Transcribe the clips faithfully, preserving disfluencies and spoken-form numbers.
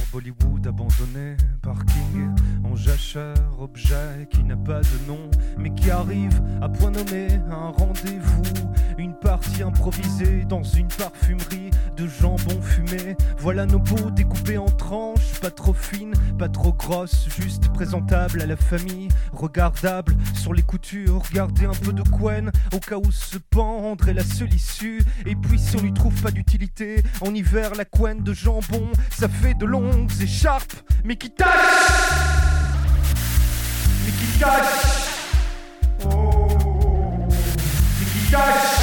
Bollywood abandonné, parking en jachère, objet qui n'a pas de nom, mais qui arrive à point nommé, un rendez-vous, une partie improvisée dans une parfumerie de jambon fumé. Voilà nos peaux découpées en tranches, pas trop fines, pas trop grosses, juste présentables à la famille, regardables sur les coutures, garder un peu de couenne au cas où se pendre est la seule issue. Et puis si on n'y trouve pas d'utilité, en hiver la couenne de jambon, ça fait de longues écharpes, mais qui tâchent, mais qui tâchent, oh, mais qui tâchent.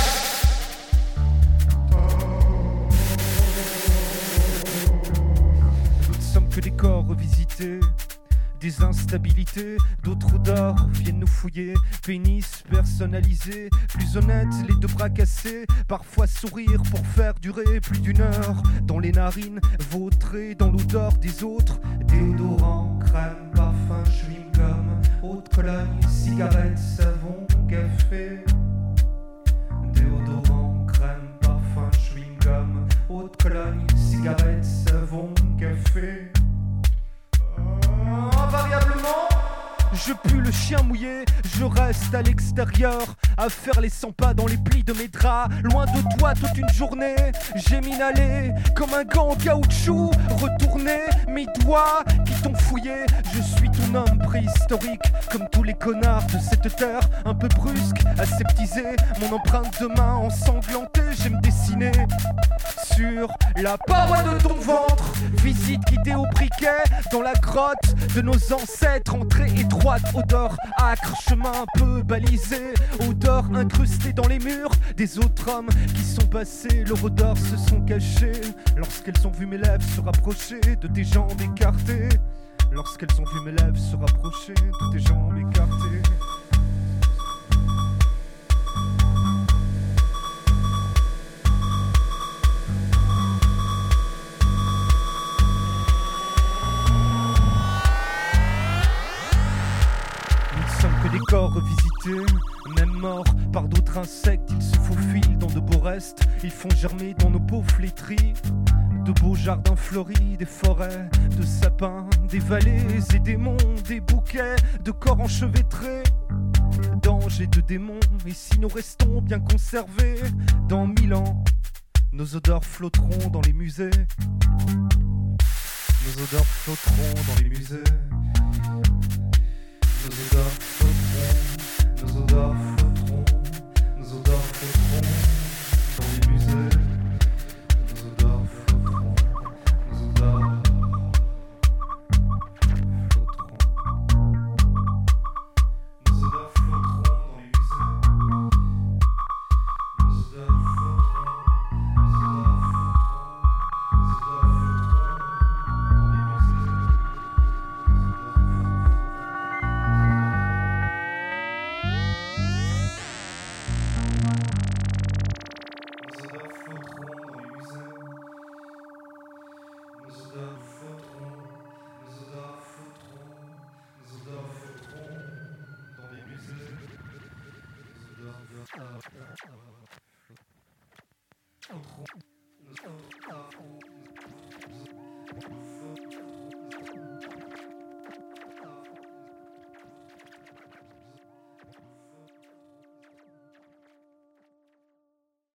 Nous ne sommes que des corps revisités, des instabilités, d'autres odeurs viennent nous fouiller. Pénis personnalisé, plus honnête, les deux bras cassés, parfois sourire pour faire durer plus d'une heure. Dans les narines, vautrées dans l'odeur des autres. Déodorant, crème, parfum, chewing-gum, haute cologne, cigarette, savon, café. Déodorant, crème, parfum, chewing-gum, haute cologne, cigarette, savon, café. Invariablement, je pue le chien mouillé, je reste à l'extérieur, à faire les cent pas dans les plis de mes draps. Loin de toi toute une journée, j'ai m'inhalé comme un gant en caoutchouc. Retourné, mes doigts qui t'ont fouillé. Je suis ton homme préhistorique, comme tous les connards de cette terre. Un peu brusque, aseptisé, mon empreinte de main ensanglantée. J'aime dessiner sur la paroi de ton ventre. Visite guidée au briquet, dans la grotte de nos ancêtres. Entrée étroite, odeur âcre, chemin un peu balisé. Odeur incrustée dans les murs des autres hommes qui sont passés. Leurs odeurs se sont cachées lorsqu'elles ont vu mes lèvres se rapprocher de tes jambes écartées. Lorsqu'elles ont vu mes lèvres se rapprocher de tes jambes écartées. Des corps revisités, même morts par d'autres insectes, ils se faufilent dans de beaux restes, ils font germer dans nos peaux flétries de beaux jardins fleuris, des forêts de sapins, des vallées et des monts, des bouquets de corps enchevêtrés d'anges et de démons. Et si nous restons bien conservés dans mille ans, nos odeurs flotteront dans les musées. Nos odeurs flotteront dans les musées. Nos odeurs flotteront, nos odeurs flotteront, nos odeurs flotteront dans les musées. Nos odeurs flotteront, nos odeurs flotteront. Nos odeurs flotteront dans les musées. Nos odeurs flotteront, nos odeurs flotteront, nos odeurs flotteront dans les musées. Nos odeurs flotteront, nos odeurs flotteront, nos odeurs flotteront dans les musées. Nos odeurs flotteront, nos odeurs flotteront, nos odeurs flotteront dans les musées.